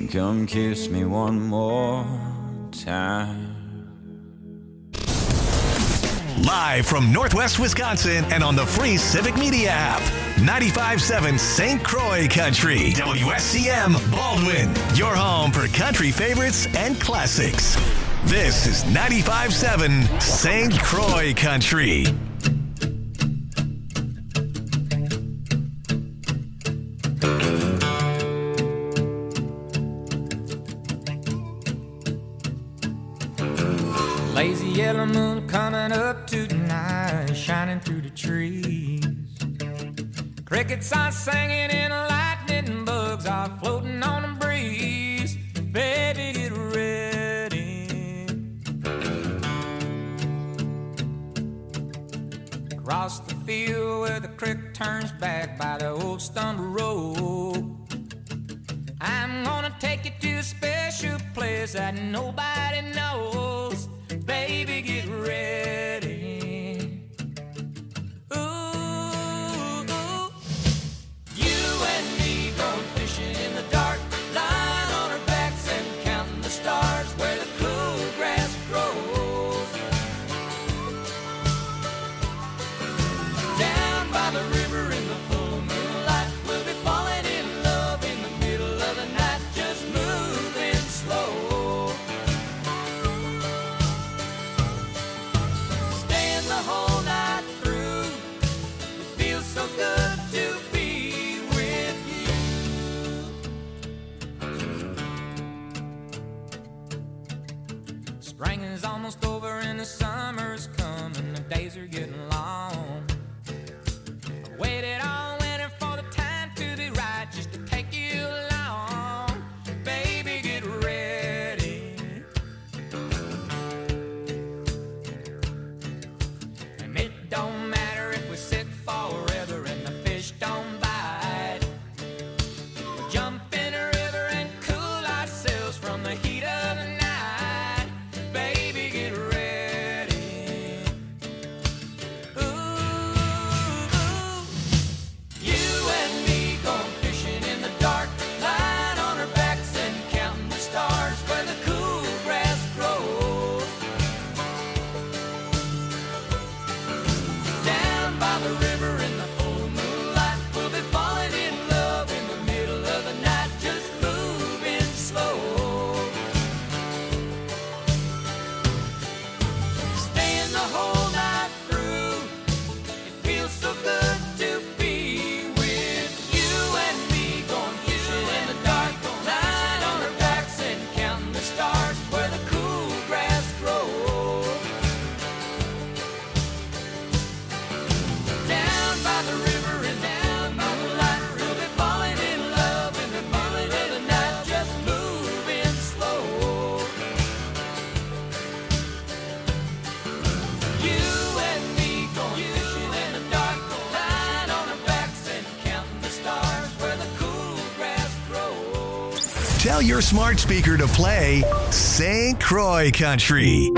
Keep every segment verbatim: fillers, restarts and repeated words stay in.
Come kiss me one more time. Live from Northwest Wisconsin and on the free Civic Media app. ninety-five point seven Saint Croix Country. W S C M Baldwin. Your home for country favorites and classics. This is ninety-five point seven Saint Croix Country. Lazy yellow moon coming up tonight, shining through the trees. Crickets are singing and lightning bugs are floating on the breeze. Baby, get ready. Across the field where the creek turns back by the old stumble road, I'm gonna take you to a special place that nobody knows. Baby, get ready. Ooh, ooh. You and me going fishing in the dark, lying on our backs and counting the stars where the cool grass grows. Down by the river in the full moonlight, we'll be falling in love in the middle of the night, just moving slow. The whole night through, it feels so good to be with you. Spring is almost over and the summer's coming, the days are getting long. I waited all winter for the time to be right, just to take you along. Baby, get ready. It don't matter if we sit forever and the fish don't bite. We'll jump in a river and cool ourselves from the heat of the night. Baby, get ready. Ooh, ooh. You and me going fishing in the dark, lying on our backs and counting the stars where the cool grass grows. Down by the river in the full moonlight, we'll be falling in love in the middle of the night, just moving slow. Staying the whole night through, it feels so good to be with you and me going fishing in the dark, lying on our backs and counting the stars where the cool grass grows. Down by the river and down by the light, we'll be falling in love in the middle of the night, just moving slow. You and me going fishing in the dark, lying on our backs and counting the stars where the cool grass grows. Tell your smart speaker to play Saint Croix Country.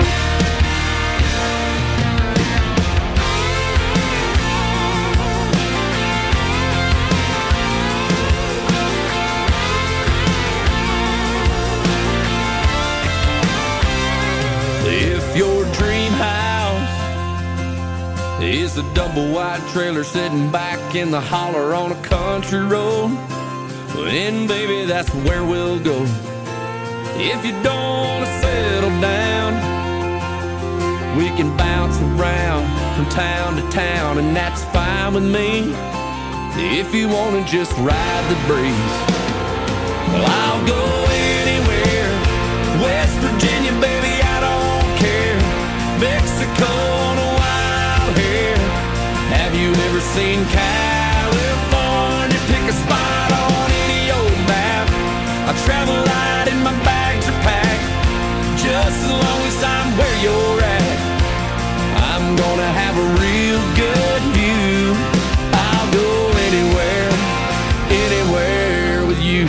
If your dream house is a double wide trailer sitting back in the holler on a country road, then baby, that's where we'll go. If you don't want to settle down, we can bounce around from town to town, and that's fine with me. If you want to just ride the breeze, well, I'll go anywhere. West Virginia, baby, I don't care. Mexico on a wild hair. Have you ever seen California? Pick a spot on any old map. I travel light and my bags are packed, just as long as I'm where you're at. I'm gonna have a real good view. I'll go anywhere, anywhere with you.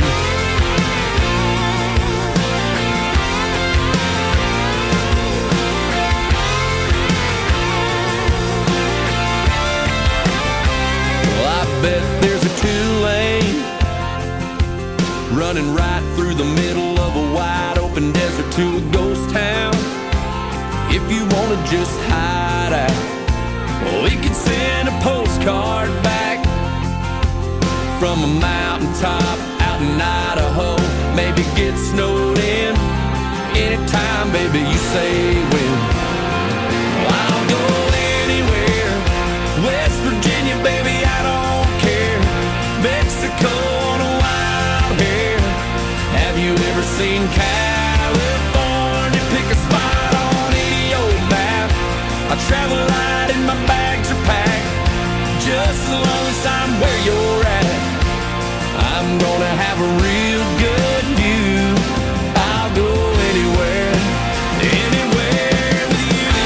Well, I bet there's a two-lane running running right through the middle of a wide open desert to a ghost town. If you wanna just hide out, we could send a postcard back from a mountaintop out in Idaho. Maybe get snowed in anytime, baby, you say when. I'll go anywhere, West Virginia, baby, I don't care. Mexico on a wild hair. Have you ever seen California? Pick a spot on any old map. I travel light and my bags are packed, just as long as I'm where you're at. I'm gonna have a real good view. I'll go anywhere, anywhere with you.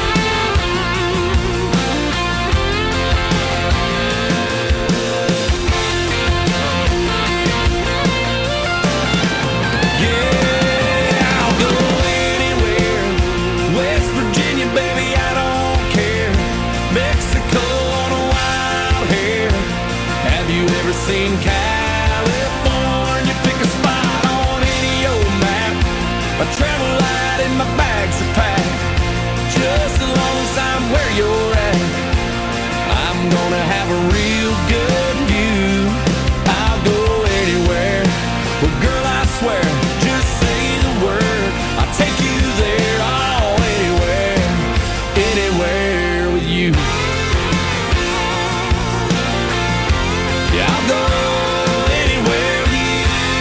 Yeah, I'll go anywhere. West Virginia, baby, I don't care. Mexico on a wild hair. Have you ever seen California? Pick a spot on any old map. I travel light and my bags are packed, just as long as I'm where you're at. I'm gonna have a real good view. I'll go anywhere. Well, girl, I swear, just say the word, I'll take you there. Oh, anywhere, anywhere with you. Yeah, I'll go anywhere with you.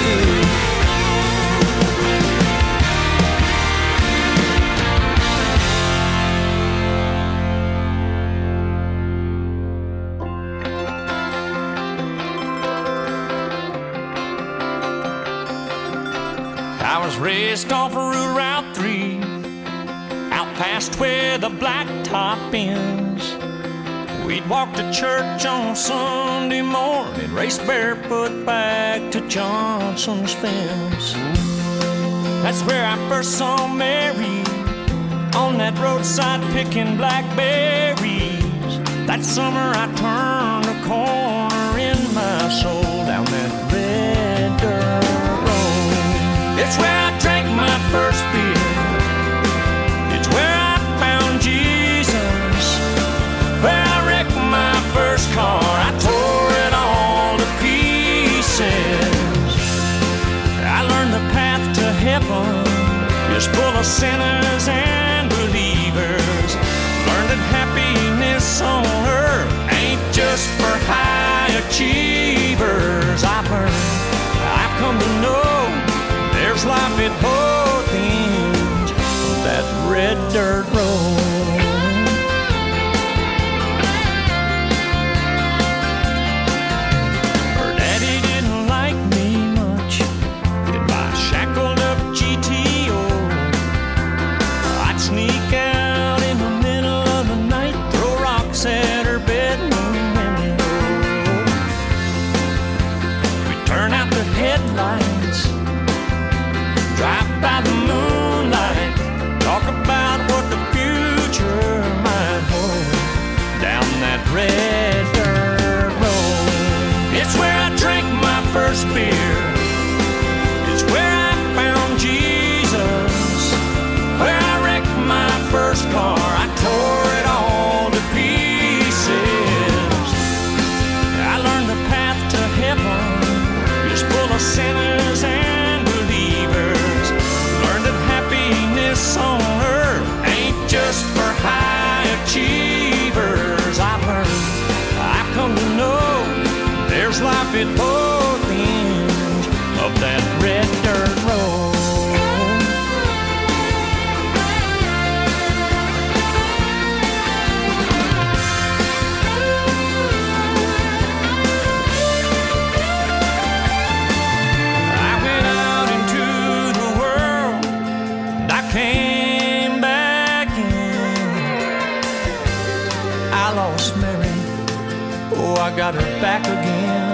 I was raised off of Route three, out past where the blacktop ends. We'd walk to church on Sunday morning, race barefoot back to Johnson's fence. That's where I first saw Mary, on that roadside picking blackberries. That summer I turned a corner in my soul down that red dirt road. It's where I drank my first beer. It's where I found Jesus. Where I wrecked my first car. I tore it all to pieces. I learned the path to heaven is full of sinners and believers. Learned that happiness on earth ain't just for high achievers. I've learned, I've come to know, there's life at both ends of that red dirt road. Her daddy didn't like me much in my shackled up G T O. I'd sneak out in the middle of the night, throw rocks at her bedroom window. We'd turn out the headlights, drive by the moonlight, talk about what the future might hold down that red dirt road. It's where I drank my first beer. It's where I found Jesus. Where I wrecked my first car. I tore it all to pieces. I learned the path to heaven is full of sinners and believers. Learned that happiness on earth ain't just for high achievers. I've learned, I've come to know, there's life at both ends of that red dirt road. I went out into the world, and I came back in. I lost Mary, oh, I got her back again.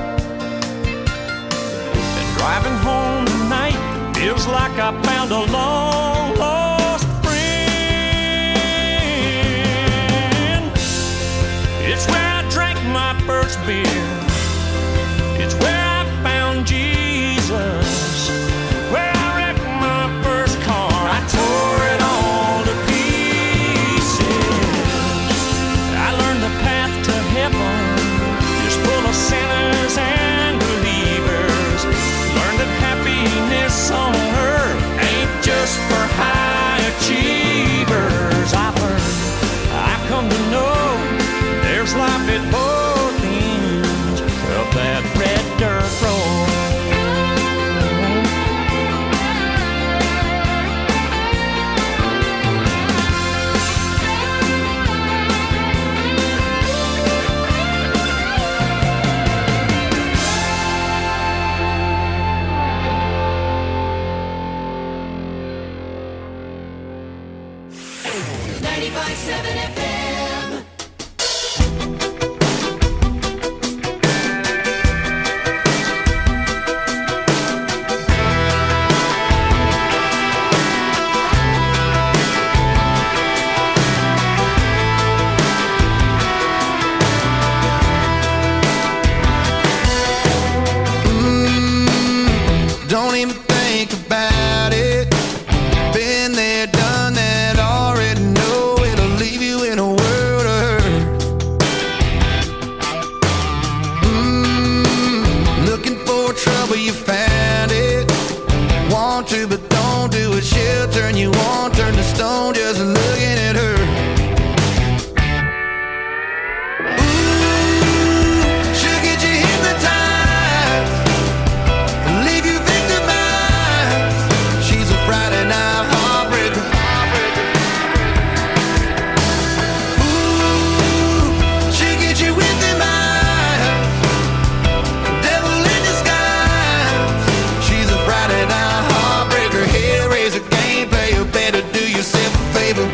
And driving home tonight feels like I found a long lost friend. It's where I drank my first beer. It's where I found Jesus. ninety-five point seven F M. Don't even think about it. Been there, done that, already know it'll leave you in a world of hurt. Mm, looking for trouble, you found it. Want to, but don't do it. She'll turn you on, turn to stone just looking at her. Ooh, she'll get you hypnotized, leave you victimized. She's a Friday night heartbreaker. Ooh, she'll get you with them eyes, devil in disguise. She's a Friday night heartbreaker. Hellraiser, gameplay, you better do yourself a favor.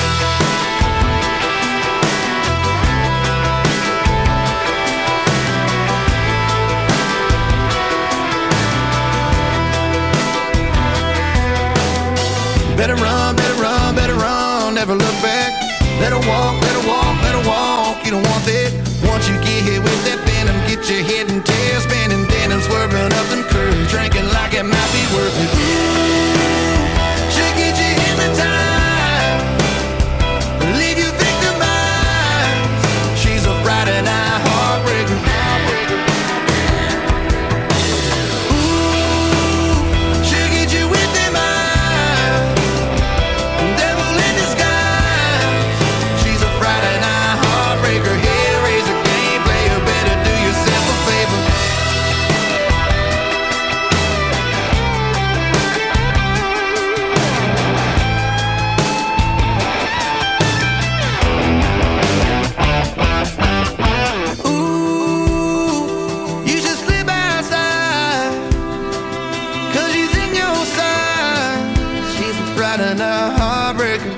Better run, better run, better run, never look back. Let her walk, let her walk, let her walk. You don't want that. Once you get hit with that venom, get your head and tail spinning, then and swerving up them curves, drinking like it might be worth it. She'll get you hypnotized, leave you victimized. She's a Friday night heartbreaker. Ooh, she'll get you with them eyes, devil in disguise. She's a Friday night heartbreaker. Hellraiser, gameplay, you better do yourself a favor. Ooh, you should slip outside, 'cause she's in your side. She's a Friday night heartbreaker.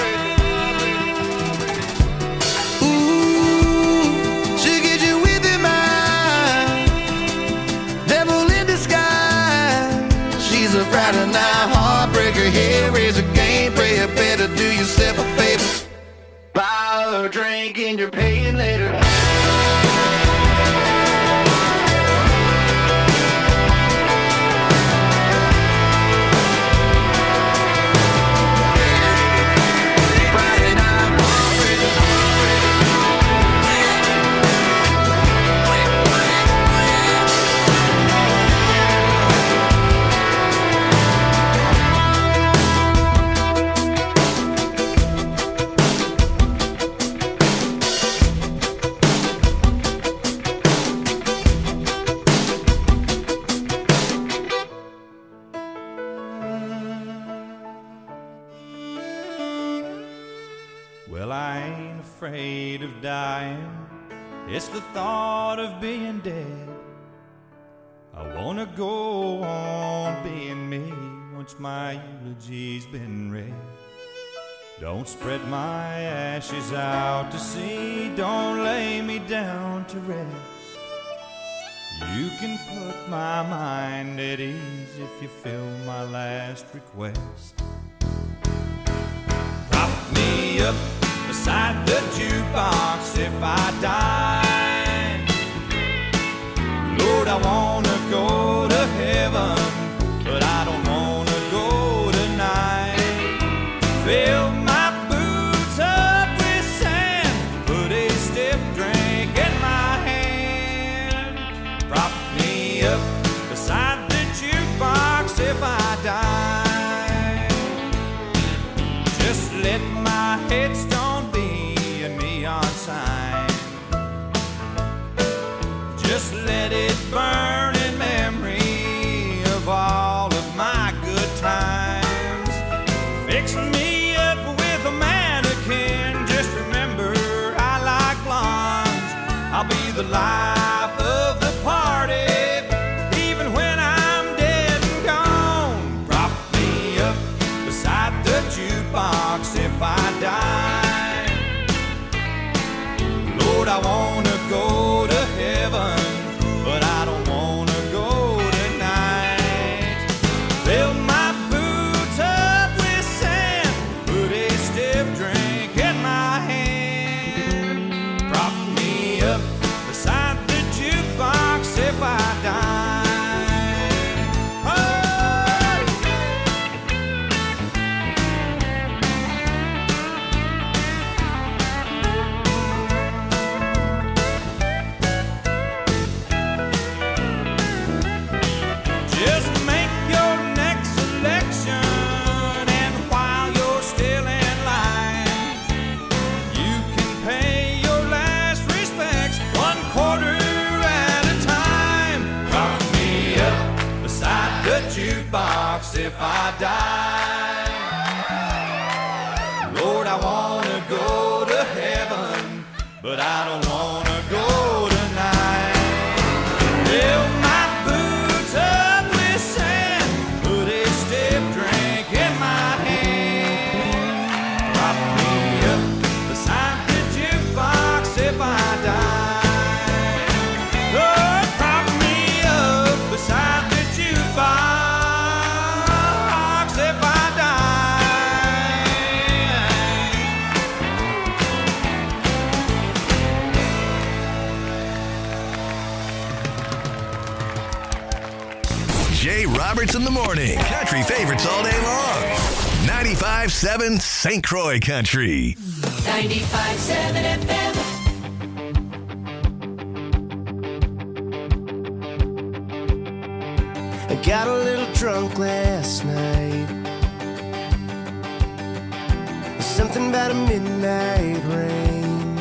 Ooh, she'll get you with them eyes, devil in disguise. She's a Friday night heartbreaker. Hellraiser, gameplay, you better do yourself a favor. Buy her a drink and you're paying later. Friday night heartbreaker. Well, I ain't afraid of dying. It's the thought of being dead. I wanna go on being me once my eulogy's been read. Don't spread my ashes out to sea. Don't lay me down to rest. You can put my mind at ease if you fill my last request. Prop me up beside the jukebox if I die. Lord, I wanna go to heaven, but I don't wanna go tonight. Fill my boots up with sand, put a stiff drink in my hand. Prop me up beside the jukebox if I die. Just let my headstone be a neon sign. Just let it burn in memory of all of my good times. Fix me up with a mannequin. Just remember I like blondes. I'll be the life of the party, even when I'm dead and gone. Prop me up beside the jukebox if I die. jukebox if I die. Lord, I wanna go to heaven, but I don't wanna go tonight. Fill my boots up with sand, put a stiff drink in my hand. Prop me up beside the jukebox if I die. Lord, prop me up beside the jukebox if I Jay Roberts in the morning. Country favorites all day long. ninety-five seven Saint Croix Country. ninety-five seven F M. I got a little drunk last night. Something about a midnight rain.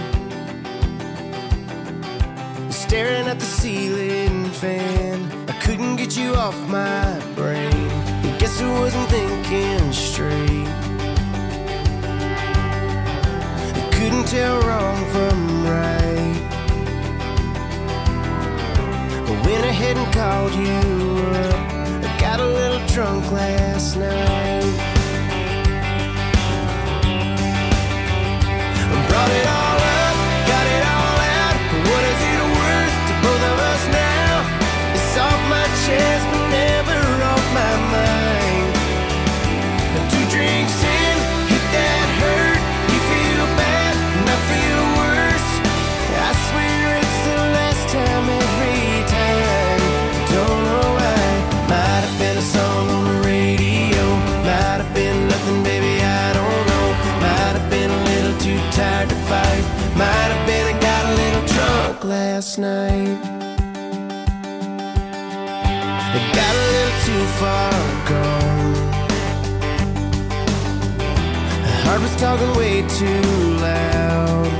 Staring at the ceiling fan, I couldn't get you off my brain. I guess I wasn't thinking straight. I couldn't tell wrong from right. I went ahead and called you up. I got a little drunk last night. I brought it all up, got it all out. What is it worth to both of us now? It's off my chest, but never off my mind. Two drinks in, hit that hurt. You feel bad, and I feel worse. I swear it's the last time every time. Don't know why. Might have been a song on the radio. Might have been nothing, baby, I don't know. Might have been a little too tired to fight. Might have been I got a little drunk last night. I got a little too far gone. My heart was talking way too loud.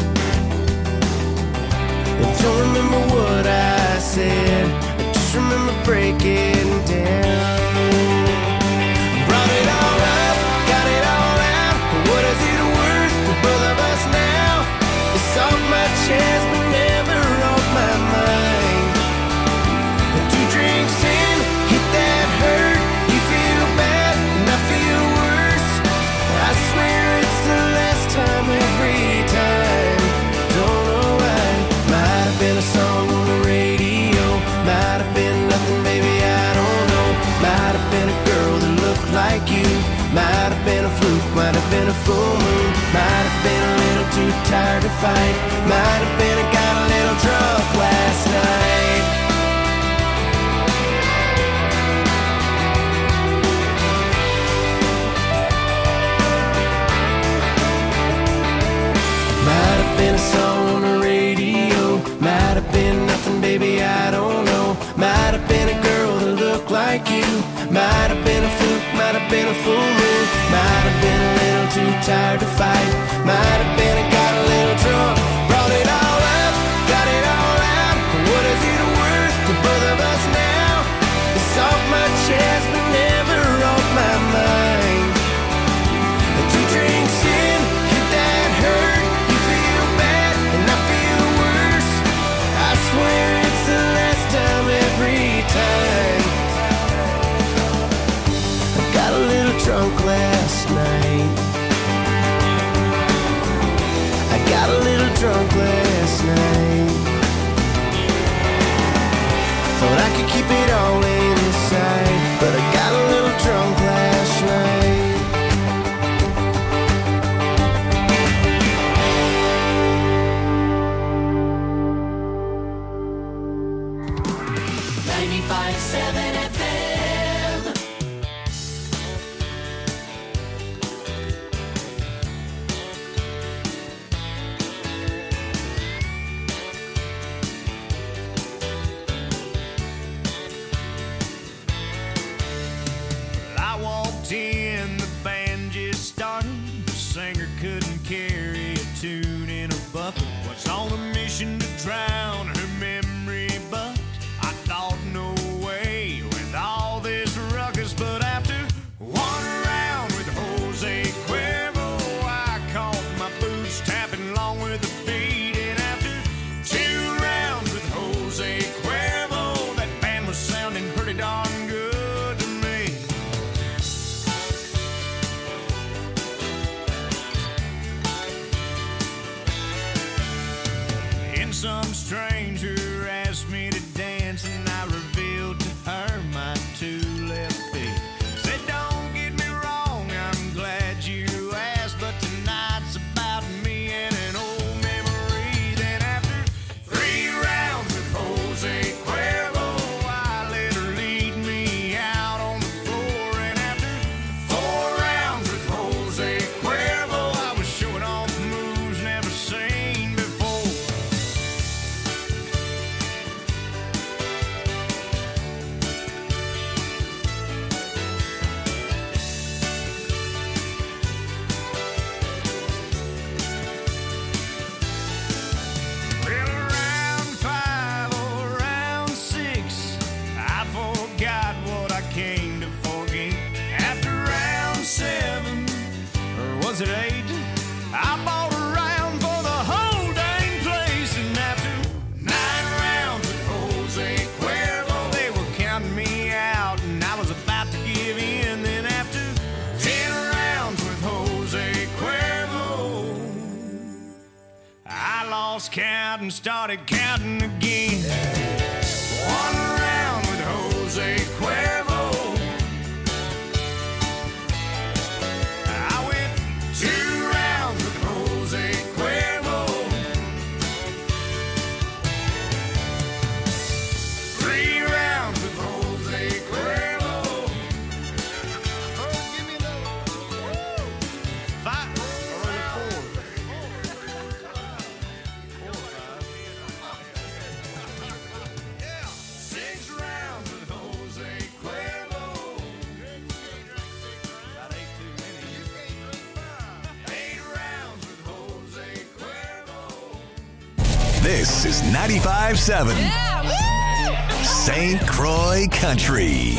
I don't remember what I said, I just remember breaking down. Brought it all up, got it all out. What is it worth to both of us now? It's off my chest, but never off my mind. Two drinks in, hit that hurt. You feel bad, and I feel worse. I swear it's the last time every time. Don't know why. Might have been a song on the radio. Might have been nothing, baby, I don't know. Might have been a girl that looked like you. Might have been a fluke, might have been a full moon. Might have been a little too tired to fight. Might have been I got a little drunk last night. Might have been a song on the radio. Might have been nothing, baby, I don't know. Might have been a girl that looked like you. Might have been a fluke, might have been a full moon. Might have been a little too tired to fight. Might have been I got a little drunk. Brought it all up, got it all out. What is it worth to both of us now? It's off my chest, but never off my mind. Two drinks in, hit that hurt. You feel bad, and I feel worse. I swear it's the last time every time. I got a little drunk last night. I got a little drunk last night. Thought I could keep it all inside, but I got a little drunk last night. ninety-five seven F M. lost count and started counting again. One round with Jose Cuervo. I went two rounds with Jose Cuervo. Three rounds with Jose Cuervo. Oh, give me another. Five. This is ninety-five seven Saint Croix Country.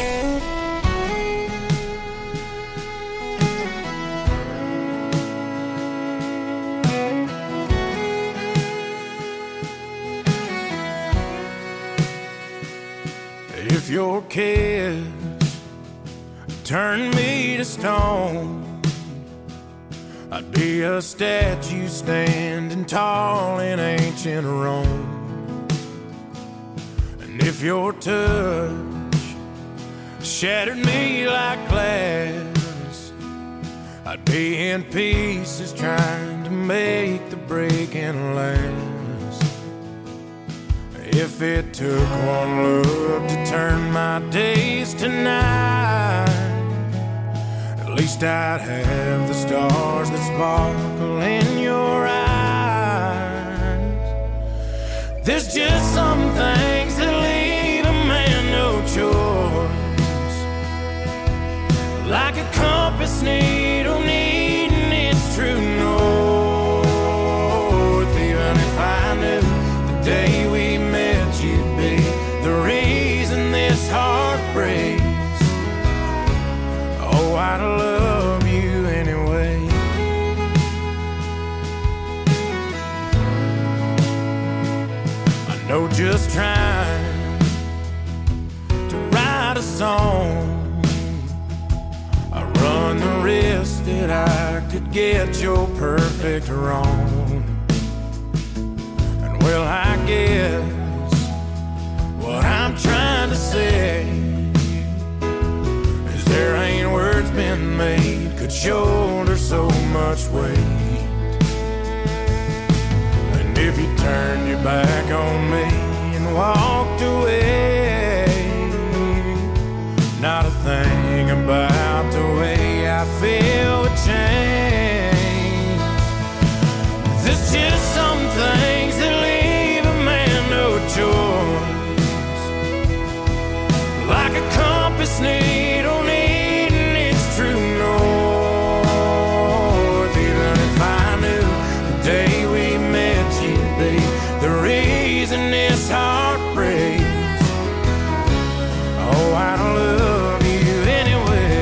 If your kiss turned me to stone, I'd be a statue standing tall in ancient Rome. And if your touch shattered me like glass, I'd be in pieces trying to make the breaking last. If it took one look to turn my days to night, at least I'd have the stars that sparkle in your eyes. There's just some things that leave a man no choice, like a compass needle needing its true north. Even if I knew the day we met you'd be the reason this heart breaks, oh, I'd love you anyway. I know just trying to write a song, I run the risk that I could get your perfect wrong. And well, I guess what I'm trying to say, there ain't words been made could shoulder so much weight. And if you turned your back on me and walked away, not a thing about the way I feel would change. There's just some things that leave a man no choice, like a compass needle needing its true north. Even if I knew the day we met you'd be the reason this heart breaks, oh, I'd love you anyway.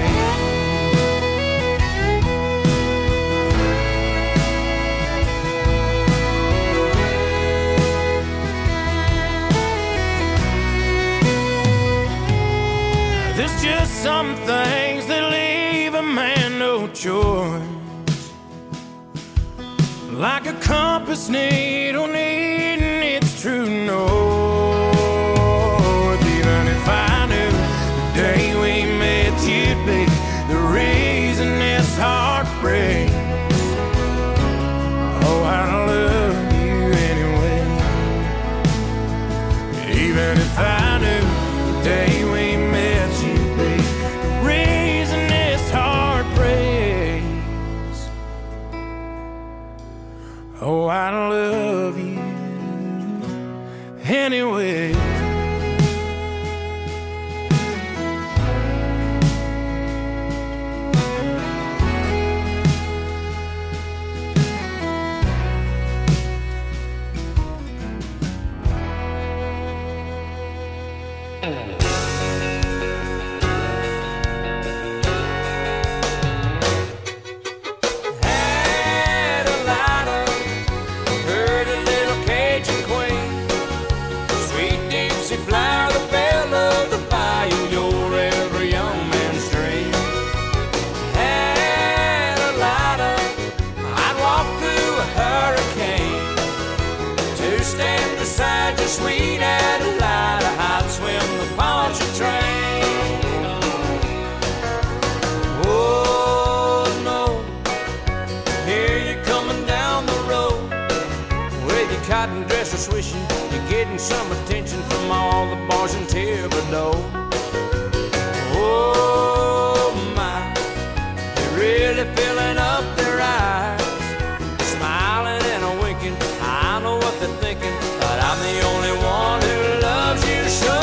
There's just some things that leave a man no choice, like a compass needle needing its true north. Even if I knew the day we met you'd be the reason this heart breaks, oh, I'd love you anyway. Even if I knew the day we met you'd be the reason this heart breaks, oh, I love you anyway. sweet Adelina, I'd swim the Pontchartrain. Oh no, here you're coming down the road with your cotton dresser swishing. You're getting some attention from all the bars in Thibodeau. Oh my, they're really filling up their eyes, smiling and a winking. I know what they're thinking, but I'm the only one who loves you so.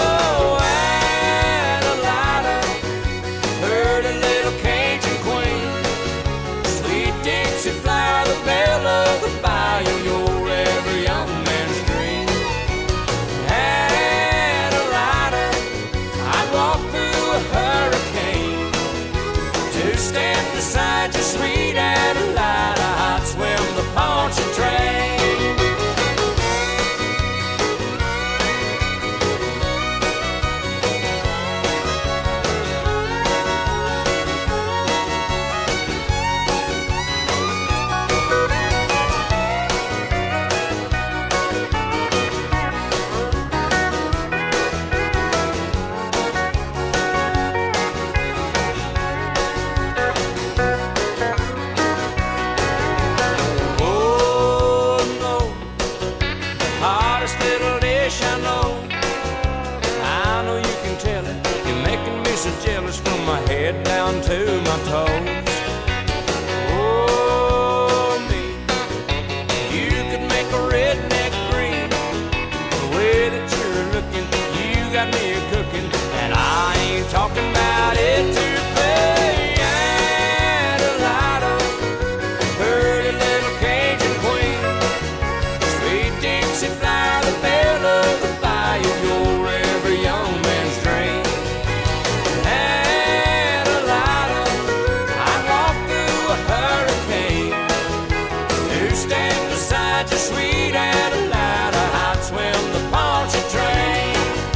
Adelina, pretty little Cajun queen, sweet Dixie flower, the belle of the bayou, you're every young man's dream. Adelina, I'd walk through a hurricane to stand beside you, sweet Adelina, I'd swim the Pontchartrain. From my head down to my toes. Oh, me, you could make a redneck green. The way that you're looking, you got me a cooking, and I ain't talking about it too fast. Adelina, pretty little Cajun queen, sweet Dixie flower, the belle of the bayou, you're every young man's dream. Sweet Adelina, I'd swim the Pontchartrain.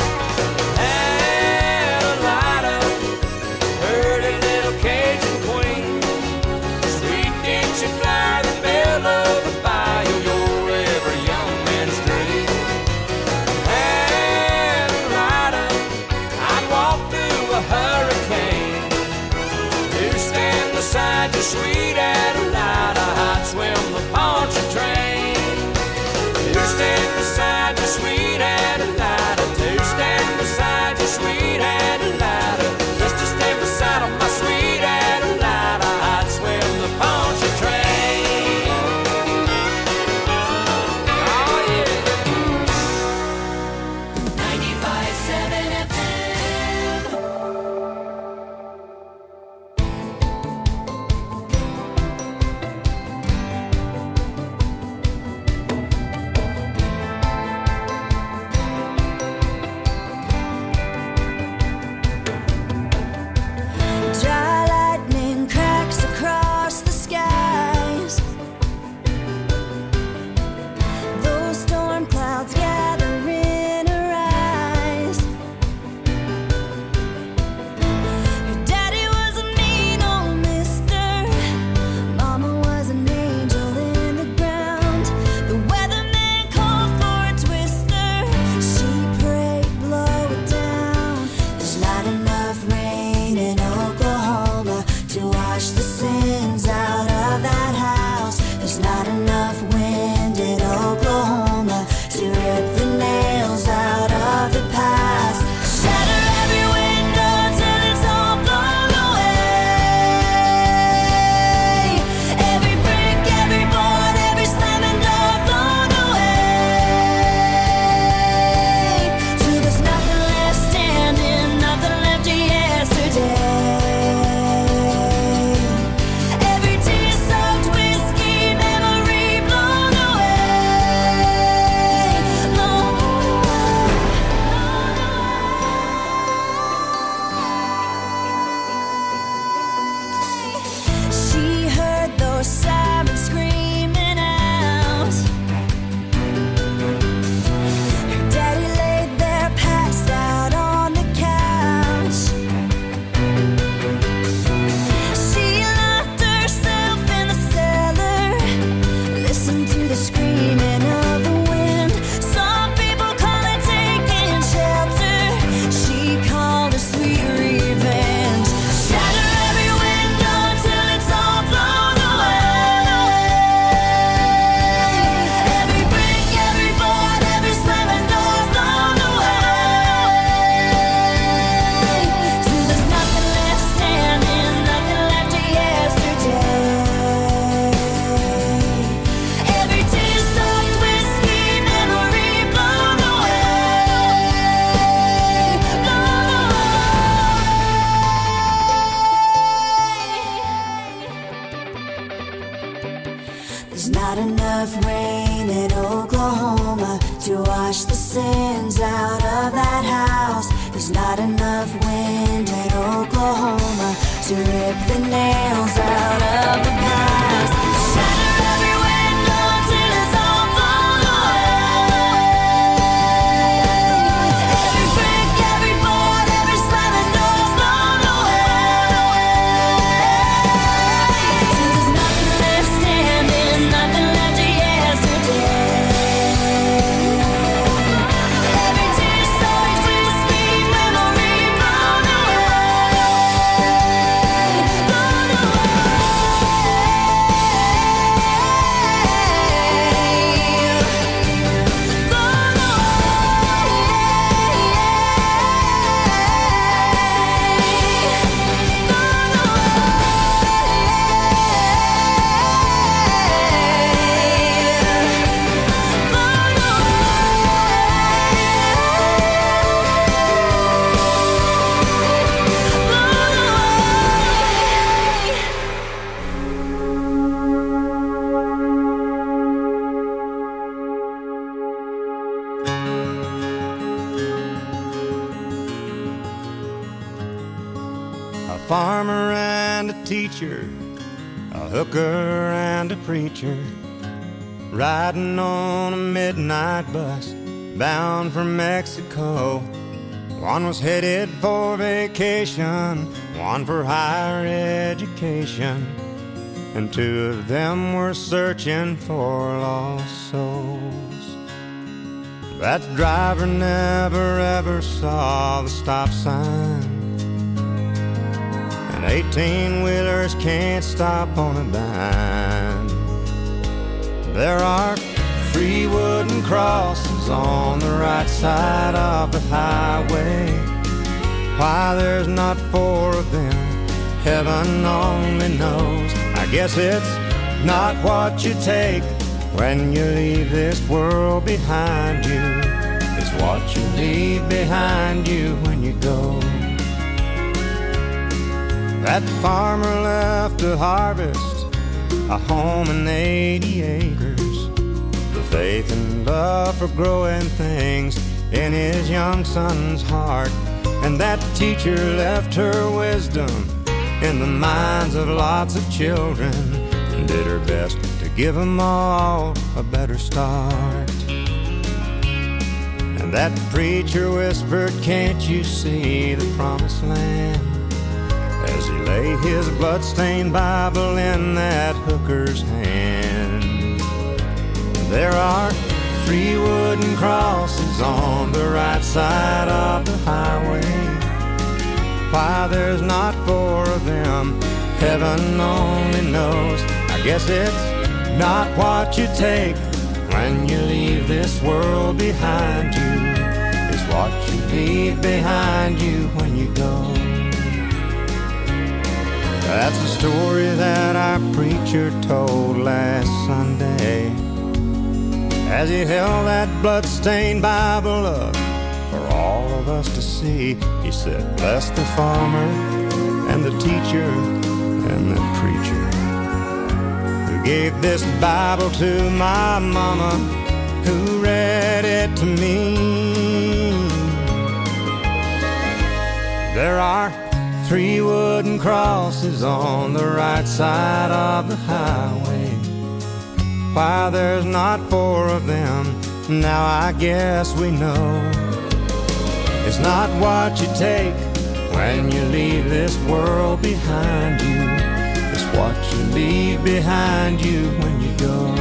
Adelina, pretty little Cajun queen, sweet Dixie flower, the belle of the bayou, you're every young man's dream. Adelina, I'd walk through a hurricane to stand beside you, sweet Adelina, I'd swim the Pontchartrain. Stand beside you, sweet Adelina, to stand beside you, sweet Adelina, just to stand beside my sweet Adelina, I'd swim the Pontchartrain. Oh yeah. ninety-five seven F M. not enough rain in Oklahoma to wash the sins out of that house. There's not enough wind in Oklahoma to rip the nails out of the past. Shatter every window till it's all blown away. Every brick, every board, every slamming door blown away. Till there's nothing left standing, nothing left of yesterday. Every tear so sweet, sweet memory blown away, blown A farmer and a teacher, a hooker and a preacher, riding on a midnight bus bound for Mexico. One was headed for vacation, one for higher education, and two of them were searching for lost souls. That driver never ever saw the stop sign, and eighteen-wheelers can't stop on a dime. There are three wooden crosses on the right side of the highway. Why there's not four of them, heaven only knows. I guess it's not what you take when you leave this world behind you. It's what you leave behind you when you go. That farmer left to harvest a home and eighty acres, the faith and love for growing things in his young son's heart. And that teacher left her wisdom in the minds of lots of children and did her best to give them all a better start. And that preacher whispered, "Can't you see the promised land?" as he laid his blood-stained Bible in that hooker's hand. There are three wooden crosses on the right side of the highway. Why there's not four of them, heaven only knows. I guess it's not what you take when you leave this world behind you. It's what you leave behind you when you go. That's a story that our preacher told last Sunday as he held that blood-stained Bible up for all of us to see. He said, "Bless the farmer and the teacher and the preacher who gave this Bible to my mama, who read it to me." There are three wooden crosses on the right side of the highway. Why there's not four of them, now I guess we know. It's not what you take when you leave this world behind you. It's what you leave behind you when you go.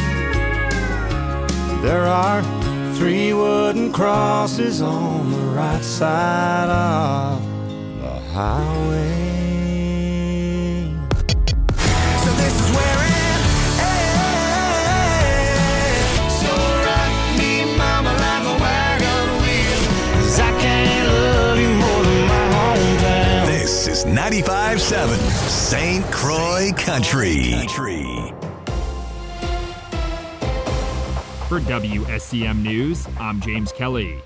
There are three wooden crosses on the right side of the highway. So this is where it ends. So rock me, mama, like a wagon wheel, 'cause I can't love you more than my hometown. This is ninety-five point seven Saint Croix Country. For W S C M News, I'm James Kelly.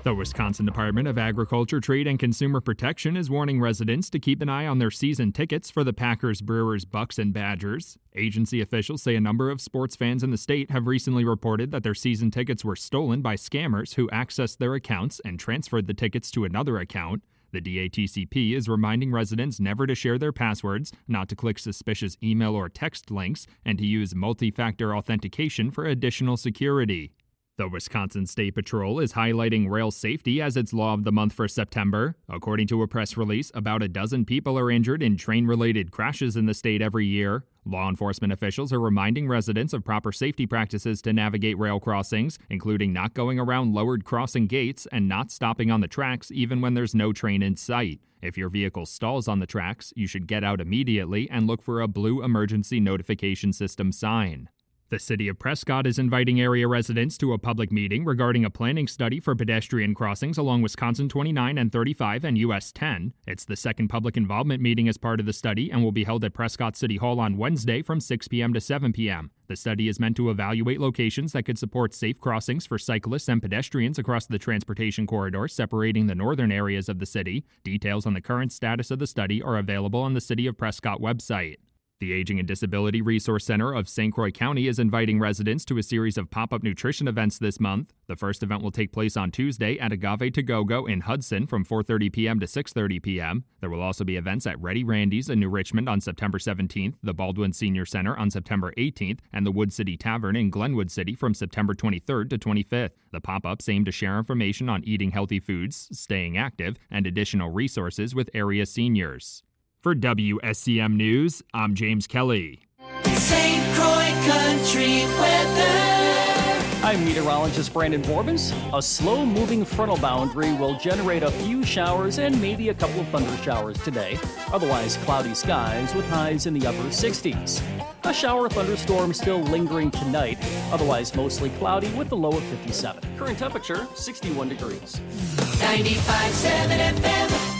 The Wisconsin Department of Agriculture, Trade, and Consumer Protection is warning residents to keep an eye on their season tickets for the Packers, Brewers, Bucks, and Badgers. Agency officials say a number of sports fans in the state have recently reported that their season tickets were stolen by scammers who accessed their accounts and transferred the tickets to another account. The D A T C P is reminding residents never to share their passwords, not to click suspicious email or text links, and to use multi-factor authentication for additional security. The Wisconsin State Patrol is highlighting rail safety as its Law of the Month for September. According to a press release, about a dozen people are injured in train-related crashes in the state every year. Law enforcement officials are reminding residents of proper safety practices to navigate rail crossings, including not going around lowered crossing gates and not stopping on the tracks even when there's no train in sight. If your vehicle stalls on the tracks, you should get out immediately and look for a blue emergency notification system sign. The City of Prescott is inviting area residents to a public meeting regarding a planning study for pedestrian crossings along Wisconsin twenty-nine and thirty-five and U S ten. It's the second public involvement meeting as part of the study and will be held at Prescott City Hall on Wednesday from six p.m. to seven p.m. The study is meant to evaluate locations that could support safe crossings for cyclists and pedestrians across the transportation corridor separating the northern areas of the city. Details on the current status of the study are available on the City of Prescott website. The Aging and Disability Resource Center of Saint Croix County is inviting residents to a series of pop-up nutrition events this month. The first event will take place on Tuesday at Agave to Go-Go in Hudson from four thirty p.m. to six thirty p.m. There will also be events at Ready Randy's in New Richmond on September seventeenth, the Baldwin Senior Center on September eighteenth, and the Wood City Tavern in Glenwood City from September twenty-third to twenty-fifth. The pop-ups aim to share information on eating healthy foods, staying active, and additional resources with area seniors. For W S C M News, I'm James Kelly. Saint Croix Country Weather. I'm meteorologist Brandon Borbens. A slow-moving frontal boundary will generate a few showers and maybe a couple of thunder showers today. Otherwise, cloudy skies with highs in the upper sixties. A shower or thunderstorm still lingering tonight. Otherwise, mostly cloudy with the low of fifty-seven. Current temperature, sixty-one degrees. ninety-five point seven F M.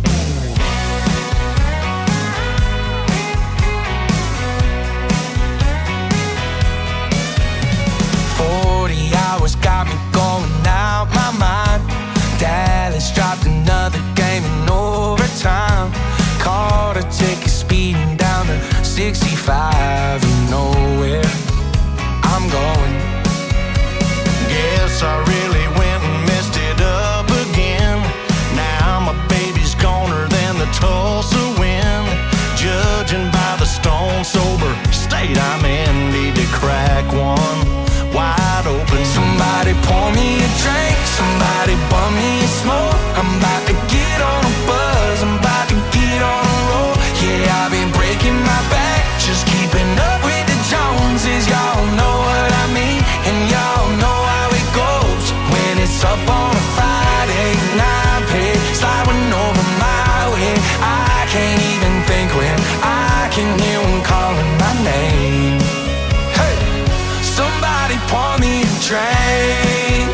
forty hours got me going out my mind. Dallas dropped another game in overtime. Caught a ticket speeding down to sixty-five. You know where I'm going. Guess I really went and messed it up again. Now my baby's goner than the Tulsa wind. Judging by the stone sober state I'm in, need to crack one wide open. Somebody pour me a drink, somebody bum me a smoke. I'm about to get on a buzz, I'm about to get on a roll. Yeah, I've been breaking my back, just keeping up with the Joneses. Y'all know what I mean, and y'all know how it goes. When it's up on a Friday night, pay sliding over my way. I can't even think when I can hear them calling my name. Somebody pour me a drink.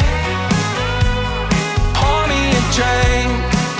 Pour me a drink.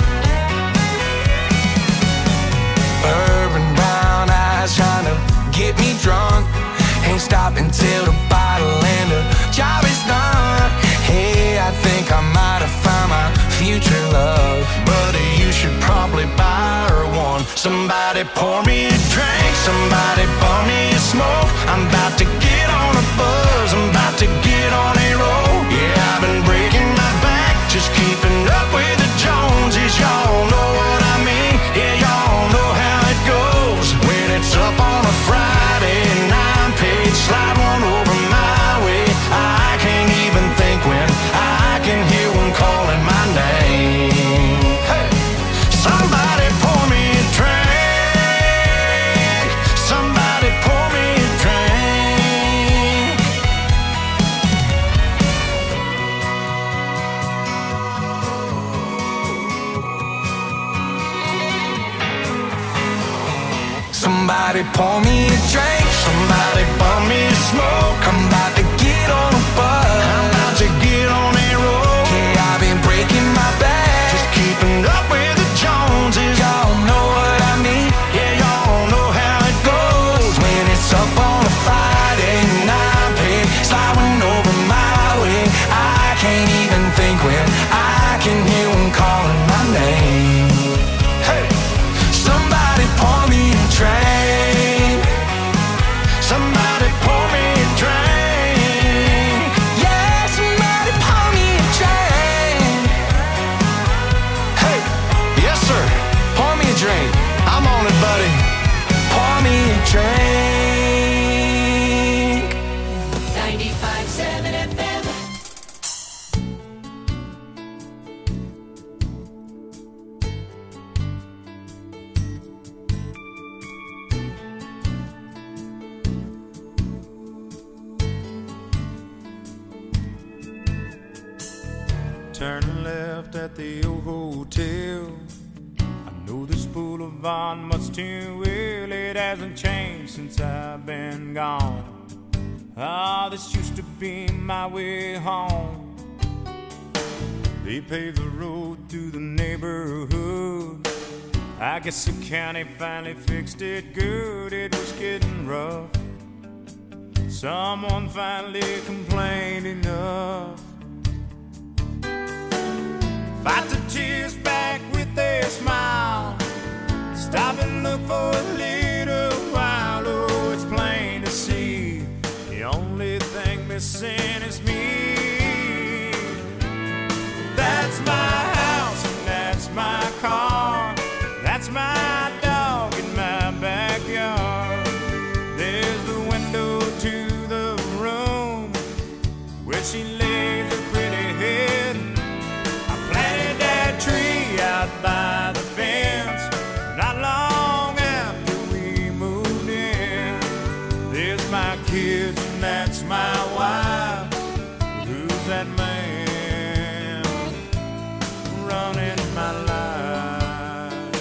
Bourbon brown eyes trying to get me drunk. Ain't stopping till the bottle and the job is done. Hey, I think I might have found my future love. Buddy, you should probably buy her one. Somebody pour me a drink, somebody pour me a smoke. I'm about to get on a buzz, I'm about to get on a roll. Yeah, I've been breaking my back, just keeping up with the Joneses. Y'all know what I mean, yeah, y'all know how it goes. When it's up on a Friday nine page, slide one over my way. I can't even think when I can hear one calling my name. Hey, somebody pour me a drink. Somebody pour me a drink. Somebody pour me a drink. Somebody pour me a smoke. I'm about to get on a buzz. I'm about to get on a roll. Yeah, I've been breaking my back, just keeping up with the Joneses. Y'all know what I mean, yeah, y'all know how it goes. When it's up on a Friday night, pay sliding over my way. I can't even think when I Turn left at the old hotel. I know this boulevard much too well. It hasn't changed since I've been gone. Ah, oh, this used to be my way home. They paved the road through the neighborhood. I guess the county finally fixed it good. It was getting rough. Someone finally complained enough. Fight the tears back with a smile. Stop and look for a little while. Oh, it's plain to see the only thing missing is me. That's my house and that's my car. That's my dog in my backyard. There's the window to the room where she lays her pretty head. I planted that tree out by the fence not long after we moved in. There's my kids and that's my wife. Who's that man running my life?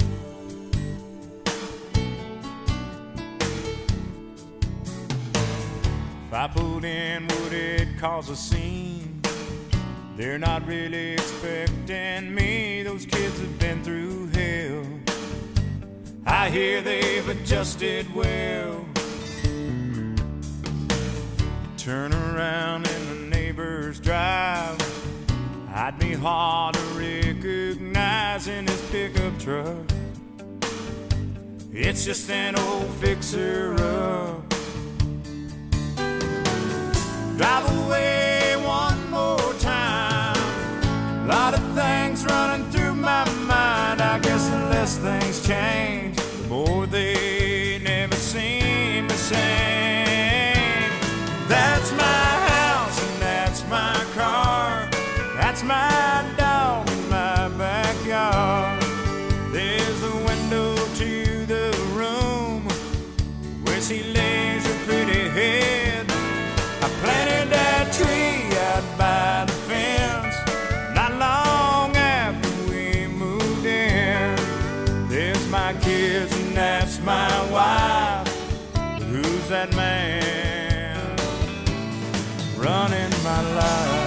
If I put in, would it cause a scene? They're not really expecting me. Those kids have been through hell. I hear they've adjusted well. Turn around in the neighbor's drive. I'd be hard to recognize in his pickup truck. It's just an old fixer-up. Drive away one more time. A lot of things running through my mind. I guess the less things change, the more they never seem the same. That's my house and that's my car. That's my dog in my backyard. There's a window to the room where she lays her pretty head. I planted that tree out by the fence not long after we moved in. There's my kids and that's my wife. Who's that man running my life?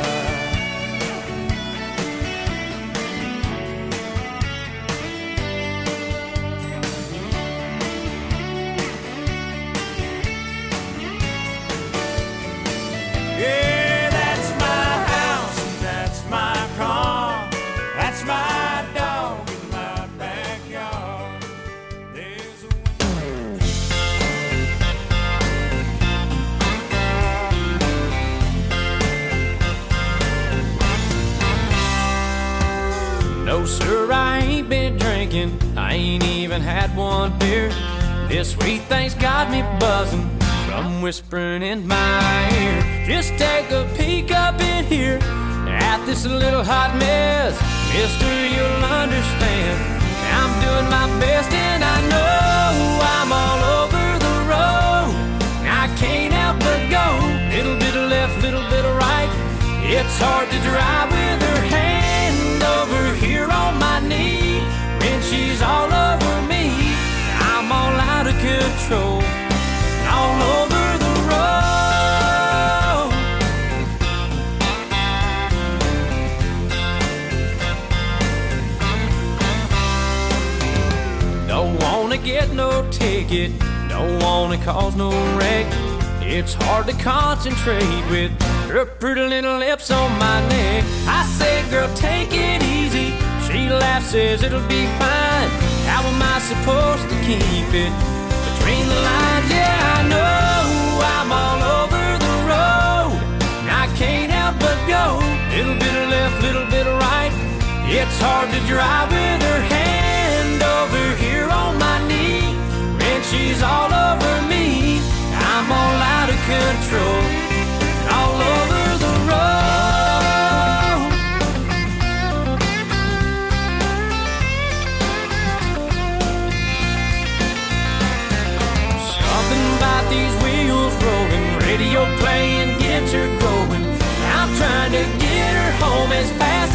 Yeah, that's my house and that's my car. That's my dog in my backyard. There's a No, sir, I ain't been drinking. I ain't even had one beer. This sweet thing's got me buzzing from whispering in my ear. Just take a peek up in here at this little hot mess. Mister, you'll understand I'm doing my best and I know I'm all over the road. I can't help but go little bit of left, little bit of right. It's hard to drive with her hand over here on my knee when she's all over me. I'm all out of control, all over the road. Don't wanna get no ticket, don't wanna cause no wreck. It's hard to concentrate with her pretty little lips on my neck. I say, girl, take it easy. She laughs, says it'll be fine. How am I supposed to keep it between the lines? Yeah, I know I'm all over the road. I can't help but go little bit of left, little bit of right. It's hard to drive with her hand over here on my knee when she's all over me. I'm all out of control, all over the road. Something about these wheels rolling, radio playing gets her going. I'm trying to get her home as fast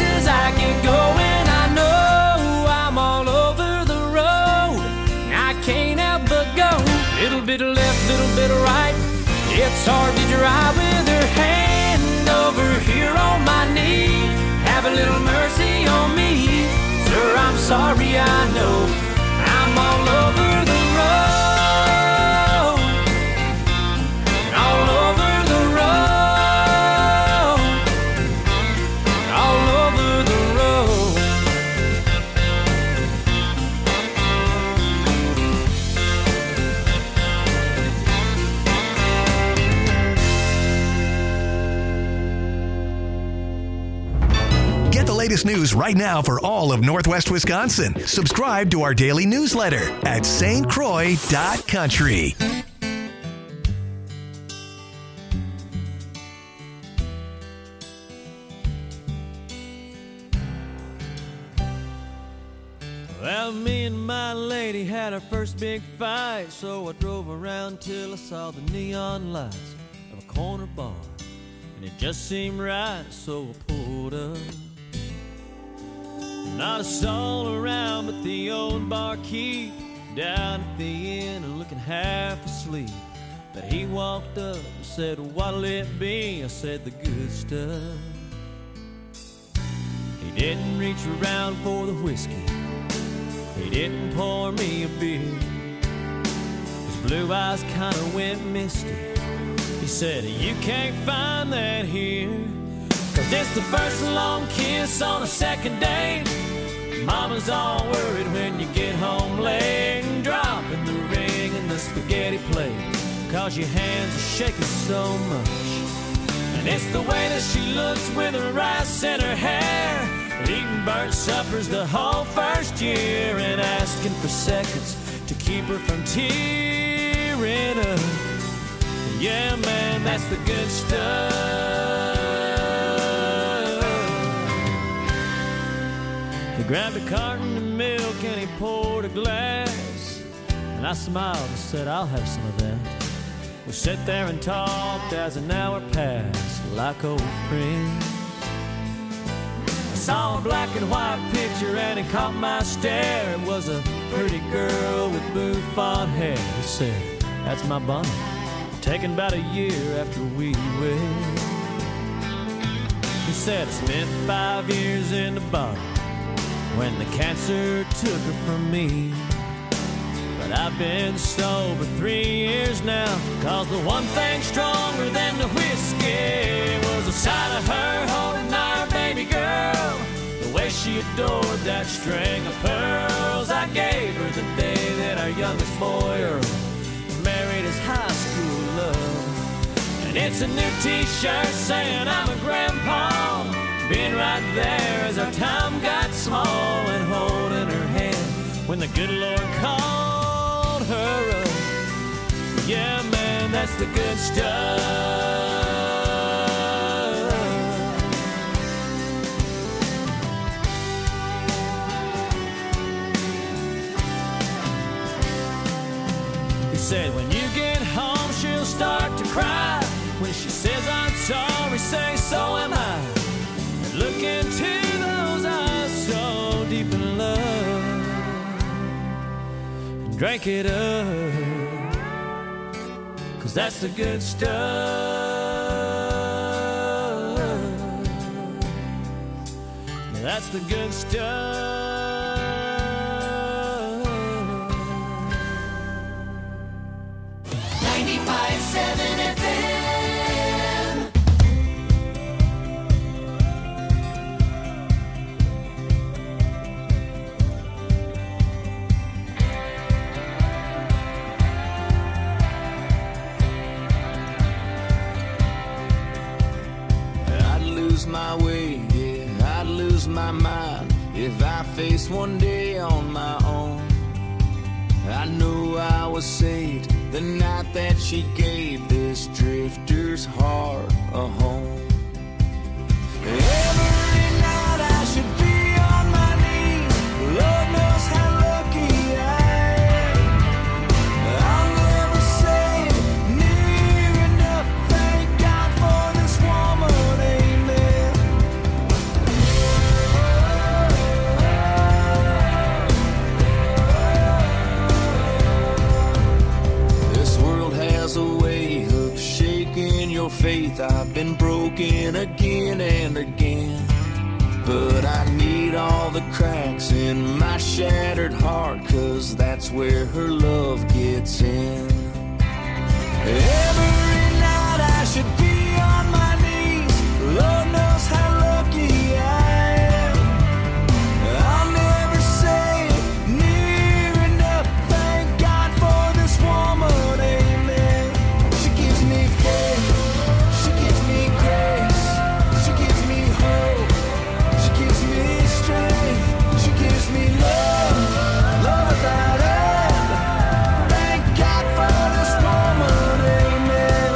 Little bit of left, little bit of right. It's hard to drive with her hand over here on my knee. Have a little mercy on me, sir, I'm sorry, I know I'm all over the road, all over the road, all over the road. Get the latest news right now for all of Northwest Wisconsin. Subscribe to our daily newsletter at S T Croix dot country. Well, me and my lady had our first big fight, so I drove around till I saw the neon lights of a corner bar, and it just seemed right, so I pulled up. Not a soul around but the old barkeep down at the inn and looking half asleep. But he walked up and said, what'll it be? I said, the good stuff. He didn't reach around for the whiskey, he didn't pour me a beer. His blue eyes kinda went misty. He said, you can't find that here, 'cause it's the first long kiss on a second date. Mama's all worried when you get home late, and dropping the ring in the spaghetti plate, 'cause your hands are shaking so much. And it's the way that she looks with her rice in her hair, eating burnt suppers the whole first year, and asking for seconds to keep her from tearing up. Yeah, man, that's the good stuff. He grabbed a carton of milk and he poured a glass, and I smiled and said, I'll have some of that. We sat there and talked as an hour passed like old friends. I saw a black and white picture and it caught my stare. It was a pretty girl with bouffant hair. He said, that's my Bonnie, taken about a year after we wed. He said, I spent five years in the bottle when the cancer took her from me. But I've been sober three years now, 'cause the one thing stronger than the whiskey was the sight of her holding our baby girl, the way she adored that string of pearls I gave her the day that our youngest boy Earl married his high school love. And it's a new t-shirt saying I'm a grandpa, being right there as our time got small, and holding her hand when the good Lord called her up. Yeah, man, that's the good stuff. He said, when you get home, she'll start to cry. When she says I'm sorry, say so am I. And look into those eyes so deep in love, and drink it up, 'cause that's the good stuff. That's the good stuff. ninety-five seven F M. I'd lose my way, yeah, I'd lose my mind if I faced one day on my own. I knew I was saved the night that she gave this drifter's heart a home. Every night I should be on my knees, Lord knows how lucky I am. I'll never say near enough, thank God for this woman, amen. faith, I've been broken again and again. But I need all the cracks in my shattered heart, 'cause that's where her love gets in. Every night I should be on my knees, Lord knows how lucky I am. I'll never say it near enough, thank God for this woman, amen. She gives me faith, she gives me grace, she gives me hope, she gives me strength, she gives me love, love without end. Thank God for this woman, amen.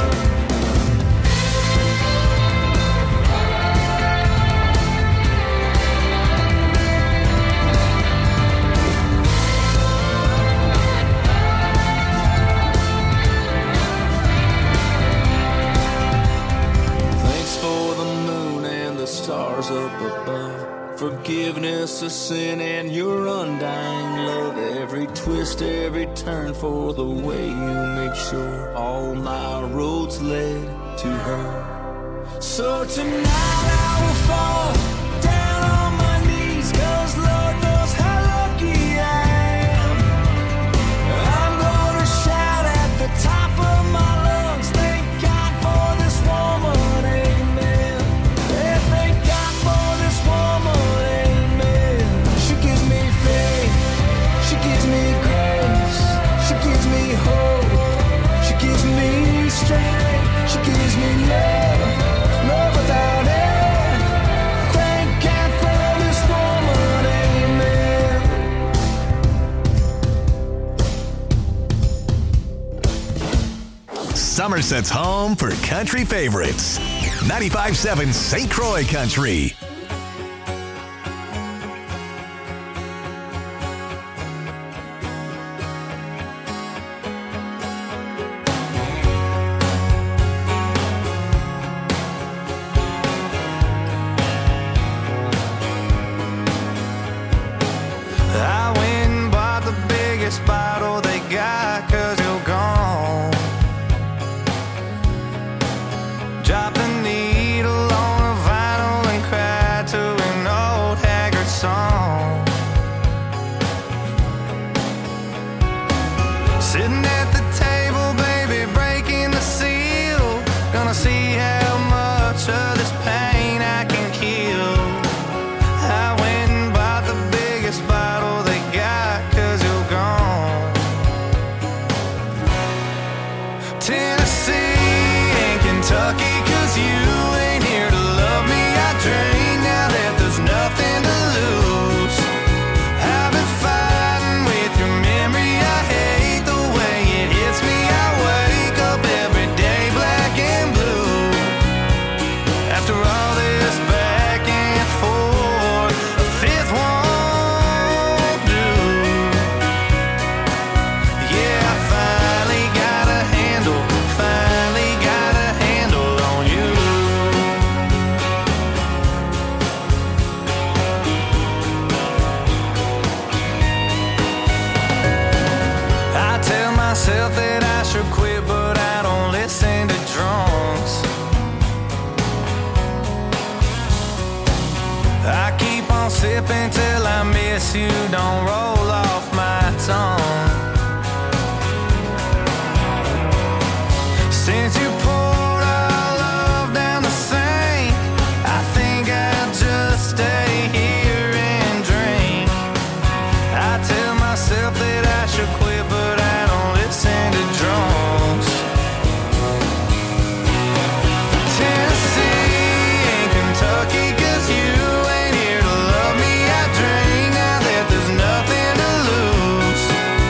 Thanks for the moon and the stars up above, forgiveness of sin and your undying love. Every twist, every turn for the way you make sure all my roads led to her. So tonight I will fall down on my knees, 'cause Lord knows how lucky I am. I'm gonna shout at the top of my lungs, thank God for this woman, amen. Yeah, thank God for this woman, amen. She gives me faith, she gives me grace, she gives me hope, she gives me strength, she gives me love, love without end. Thank God for this woman, amen. Somerset's home for country favorites. ninety-five point seven Saint Croix Country. I went and bought the biggest bottle they got, 'cause you're gone. Dropped the needle on a vinyl and cried to an old haggard song. Sitting at the table, baby, breaking the seal. Gonna see how much of this pain I can kill. I went and bought the biggest bottle they got, 'cause you're gone. Tennessee and Kentucky, 'cause you ain't here to love me. I drink now that there's nothing to lose. I've been fighting with your memory, I hate the way it hits me. I wake up every day black and blue. After all this back and forth, a fifth won't do. Yeah, I finally got a handle, finally got a handle on you. I tell myself that I should quit, but I don't listen to drunks. I keep on sipping till I miss you, don't roll off my tongue. Since you poured our love down the sink, I think I'll just stay here and drink. I tell myself that I should quit, but I don't listen to drunks. Tennessee and Kentucky, 'cause you ain't here to love me. I drink now that there's nothing to lose.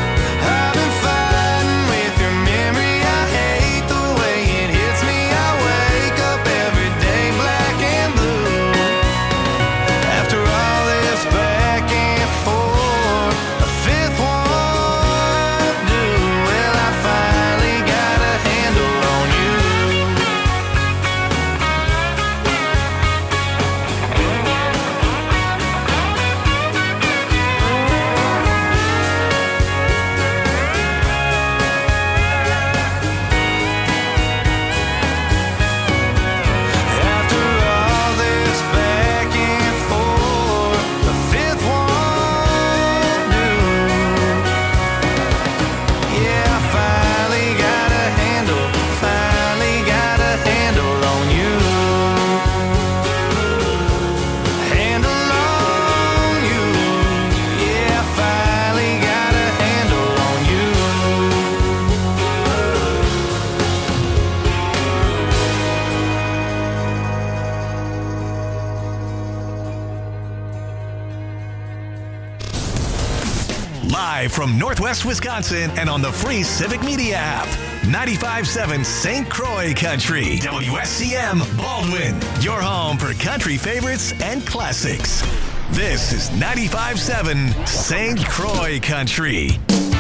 Live from Northwest Wisconsin and on the free Civic Media app. ninety-five point seven Saint Croix Country. W S C M Baldwin. Your home for country favorites and classics. This is ninety-five point seven Saint Croix Country.